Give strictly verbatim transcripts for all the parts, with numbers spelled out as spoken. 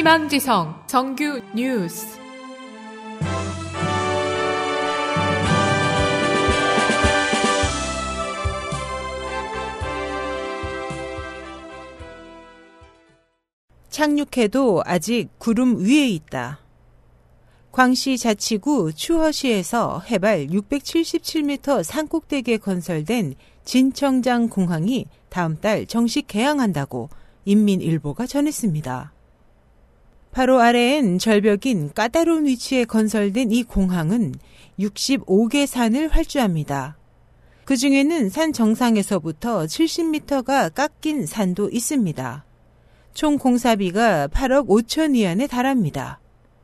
희망지성 정규 뉴스. 착륙해도 아직 구름 위에 있다. 광시 자치구 추허시에서 해발 육백칠십칠 미터 산꼭대기에 건설된 진청장 공항이 다음 달 정식 개항한다고 인민일보가 전했습니다. 바로 아래엔 절벽인 까다로운 위치에 건설된 이 공항은 육십오 개 산을 활주합니다. 그 중에는 산 정상에서부터 칠십 미터가 깎인 산도 있습니다. 총 공사비가 팔억 오천 위안에 달합니다.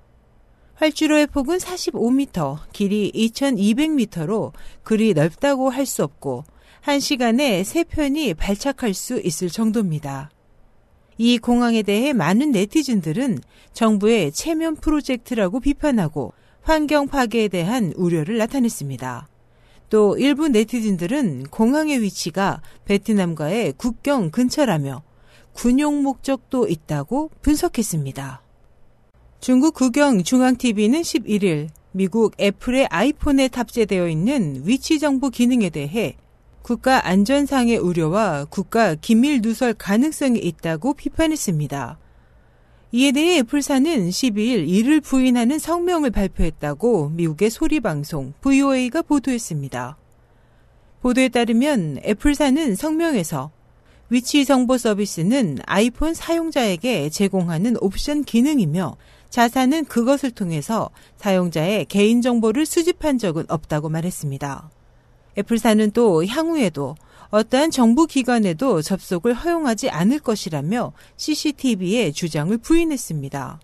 활주로의 폭은 사십오 미터, 길이 이천이백 미터로 그리 넓다고 할 수 없고 한 시간에 세 편이 발착할 수 있을 정도입니다. 이 공항에 대해 많은 네티즌들은 정부의 체면 프로젝트라고 비판하고 환경 파괴에 대한 우려를 나타냈습니다. 또 일부 네티즌들은 공항의 위치가 베트남과의 국경 근처라며 군용 목적도 있다고 분석했습니다. 중국 국영중앙티비는 십일 일 미국 애플의 아이폰에 탑재되어 있는 위치 정보 기능에 대해 국가 안전상의 우려와 국가 기밀 누설 가능성이 있다고 비판했습니다. 이에 대해 애플사는 십이 일 이를 부인하는 성명을 발표했다고 미국의 소리방송 브이오에이가 보도했습니다. 보도에 따르면 애플사는 성명에서 위치 정보 서비스는 아이폰 사용자에게 제공하는 옵션 기능이며 자사는 그것을 통해서 사용자의 개인정보를 수집한 적은 없다고 말했습니다. 애플사는 또 향후에도 어떠한 정부기관에도 접속을 허용하지 않을 것이라며 씨씨티비의 주장을 부인했습니다.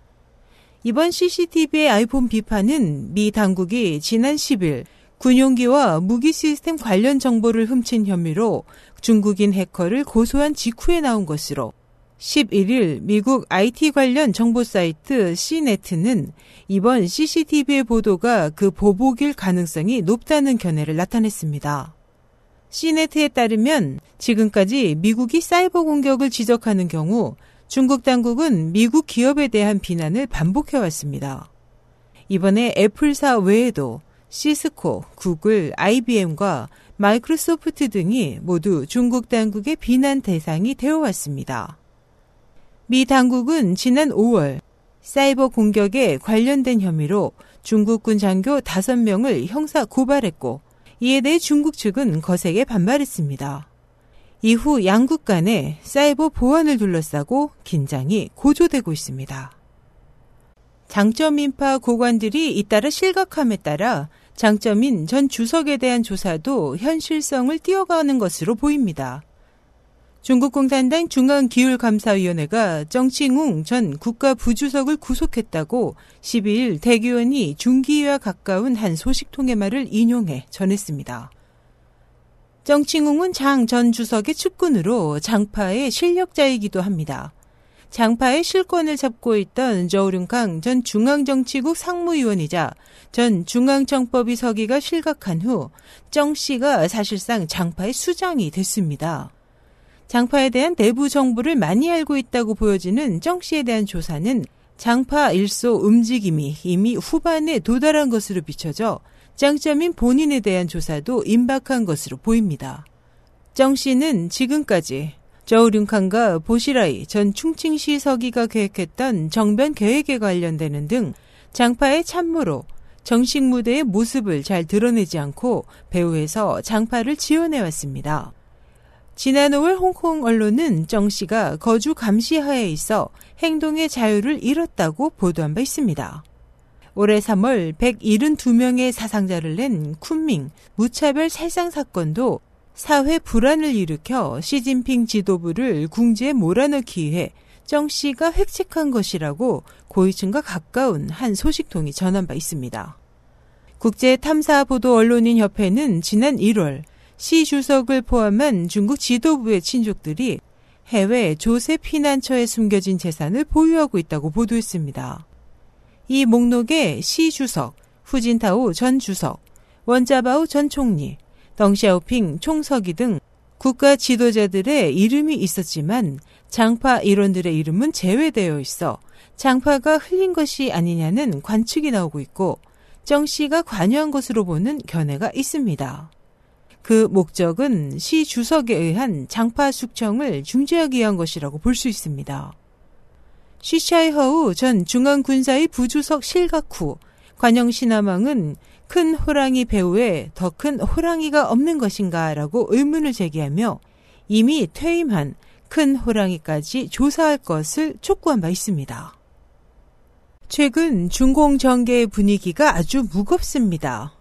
이번 씨씨티비의 아이폰 비판은 미 당국이 지난 십 일 군용기와 무기 시스템 관련 정보를 훔친 혐의로 중국인 해커를 고소한 직후에 나온 것으로 십일 일 미국 아이티 관련 정보 사이트 씨네트는 이번 씨씨티비의 보도가 그 보복일 가능성이 높다는 견해를 나타냈습니다. 씨네트에 따르면 지금까지 미국이 사이버 공격을 지적하는 경우 중국 당국은 미국 기업에 대한 비난을 반복해왔습니다. 이번에 애플사 외에도 시스코, 구글, 아이비엠과 마이크로소프트 등이 모두 중국 당국의 비난 대상이 되어왔습니다. 미 당국은 지난 오월 사이버 공격에 관련된 혐의로 중국군 장교 다섯 명을 형사 고발했고 이에 대해 중국 측은 거세게 반발했습니다. 이후 양국 간에 사이버 보안을 둘러싸고 긴장이 고조되고 있습니다. 장점인파 고관들이 잇따라 실각함에 따라 장점인 전 주석에 대한 조사도 현실성을 띄어가는 것으로 보입니다. 중국 공산당 중앙기율감사위원회가 정칭웅 전 국가부주석을 구속했다고 십이 일 대기원이 중기와 가까운 한 소식통의 말을 인용해 전했습니다. 정칭웅은 장 전 주석의 측근으로 장파의 실력자이기도 합니다. 장파의 실권을 잡고 있던 저우륜캉 전 중앙정치국 상무위원이자 전 중앙정법위 서기가 실각한 후 정 씨가 사실상 장파의 수장이 됐습니다. 장파에 대한 내부 정보를 많이 알고 있다고 보여지는 정 씨에 대한 조사는 장파 일소 움직임이 이미 후반에 도달한 것으로 비춰져 장점인 본인에 대한 조사도 임박한 것으로 보입니다. 정 씨는 지금까지 저우륜캉과 보시라이 전 충칭시 서기가 계획했던 정변 계획에 관련되는 등 장파의 참모로 정식 무대의 모습을 잘 드러내지 않고 배후에서 장파를 지원해왔습니다. 지난 오월 홍콩 언론은 정 씨가 거주 감시하에 있어 행동의 자유를 잃었다고 보도한 바 있습니다. 올해 삼월 백칠십이 명의 사상자를 낸 쿤밍 무차별 살상 사건도 사회 불안을 일으켜 시진핑 지도부를 궁지에 몰아넣기 위해 정 씨가 획책한 것이라고 고위층과 가까운 한 소식통이 전한 바 있습니다. 국제탐사보도 언론인 협회는 지난 일월 시 주석을 포함한 중국 지도부의 친족들이 해외 조세 피난처에 숨겨진 재산을 보유하고 있다고 보도했습니다. 이 목록에 시 주석, 후진타오 전 주석, 원자바오 전 총리, 덩샤오핑 총서기 등 국가 지도자들의 이름이 있었지만 장파 일원들의 이름은 제외되어 있어 장파가 흘린 것이 아니냐는 관측이 나오고 있고 정 씨가 관여한 것으로 보는 견해가 있습니다. 그 목적은 시 주석에 의한 장파 숙청을 중지하기 위한 것이라고 볼 수 있습니다. 쉬샤이허우 전 중앙군사의 부주석 실각 후 관영 신화망은 큰 호랑이 배후에 더 큰 호랑이가 없는 것인가 라고 의문을 제기하며 이미 퇴임한 큰 호랑이까지 조사할 것을 촉구한 바 있습니다. 최근 중공 정계의 분위기가 아주 무겁습니다.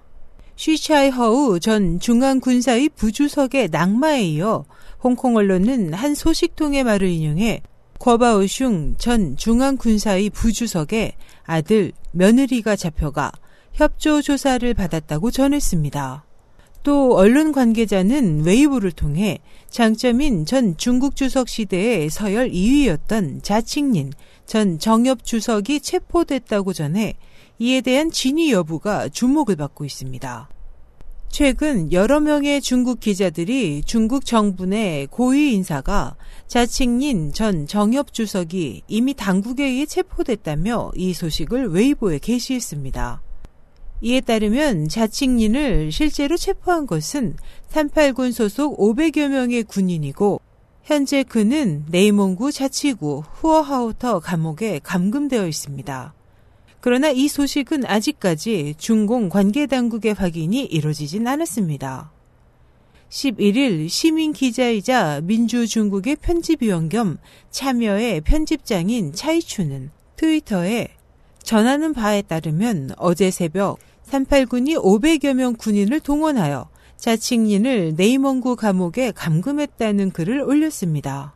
쉬차이허우 전 중앙군사의 부주석의 낙마에 이어 홍콩 언론은 한 소식통의 말을 인용해 궈바오슝 전 중앙군사의 부주석의 아들, 며느리가 잡혀가 협조 조사를 받았다고 전했습니다. 또 언론 관계자는 웨이보를 통해 장점인 전 중국 주석 시대의 서열 이 위였던 자칭린 전 정엽 주석이 체포됐다고 전해 이에 대한 진위 여부가 주목을 받고 있습니다. 최근 여러 명의 중국 기자들이 중국 정부 내 고위 인사가 자칭린 전 정엽 주석이 이미 당국에 의해 체포됐다며 이 소식을 웨이보에 게시했습니다. 이에 따르면 자칭린을 실제로 체포한 것은 삼팔군 소속 오백여 명의 군인이고 현재 그는 네이몽구 자치구 후어하우터 감옥에 감금되어 있습니다. 그러나 이 소식은 아직까지 중공 관계당국의 확인이 이루어지진 않았습니다. 십일 일 시민 기자이자 민주중국의 편집위원 겸 참여의 편집장인 차이추는 트위터에 전하는 바에 따르면 어제 새벽 삼팔군이 오백여 명 군인을 동원하여 자칭린을 네이몽구 감옥에 감금했다는 글을 올렸습니다.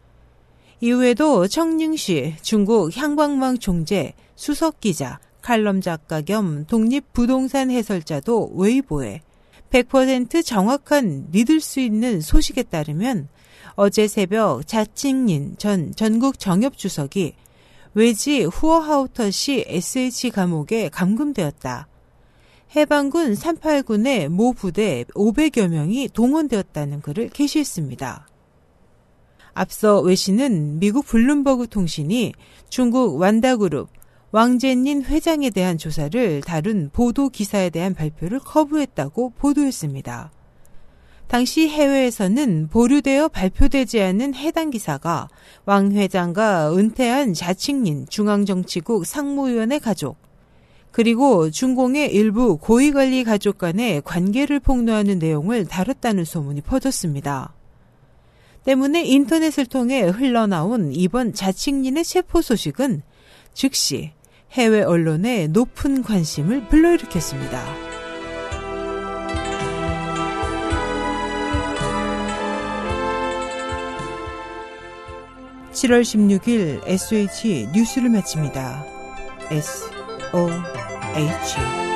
이후에도 청닝시 중국 향광망 총재 수석기자, 칼럼 작가 겸 독립부동산 해설자도 웨이보에 백 퍼센트 정확한 믿을 수 있는 소식에 따르면 어제 새벽 자칭린 전 전국 정협주석이 외지 후어하우터시 에스에이치 감옥에 감금되었다. 해방군 삼팔군의 모 부대 오백여 명이 동원되었다는 글을 게시했습니다. 앞서 외신은 미국 블룸버그 통신이 중국 완다그룹 왕젠린 회장에 대한 조사를 다룬 보도 기사에 대한 발표를 거부했다고 보도했습니다. 당시 해외에서는 보류되어 발표되지 않은 해당 기사가 왕 회장과 은퇴한 자칭린 중앙정치국 상무위원의 가족, 그리고 중공의 일부 고위관리 가족 간의 관계를 폭로하는 내용을 다뤘다는 소문이 퍼졌습니다. 때문에 인터넷을 통해 흘러나온 이번 자칭린의 체포 소식은 즉시 해외 언론의 높은 관심을 불러일으켰습니다. 칠월 십육일 에스오에이치 뉴스를 마칩니다. 에스 오 에이치